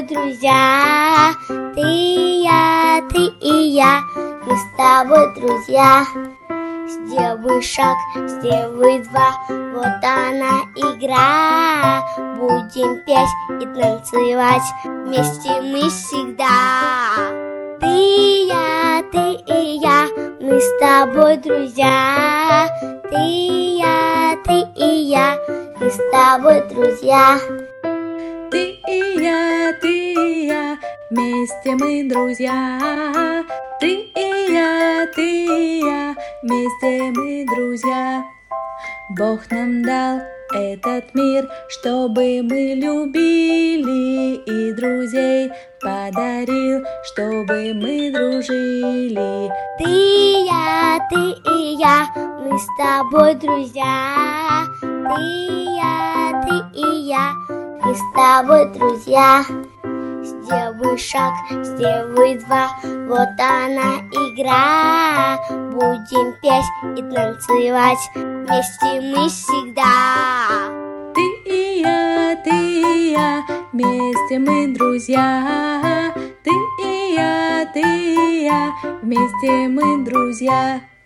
друзья. Ты и я, мы с тобой друзья. Сделай шаг, сделай два, вот она игра. Будем петь и танцевать вместе мы всегда. Ты и я, мы с тобой друзья. Ты и я, мы с тобой друзья. Ты и я, вместе мы друзья. Ты и я, вместе мы друзья. Бог нам дал этот мир, чтобы мы любили, и друзей подарил, чтобы мы дружили. Ты и я, мы с тобой друзья. Ты и я, мы с тобой друзья. Сделай шаг, сделай два, вот она игра. Будем петь и танцевать вместе мы всегда. Ты и я, вместе мы друзья. Ты и я, вместе мы друзья.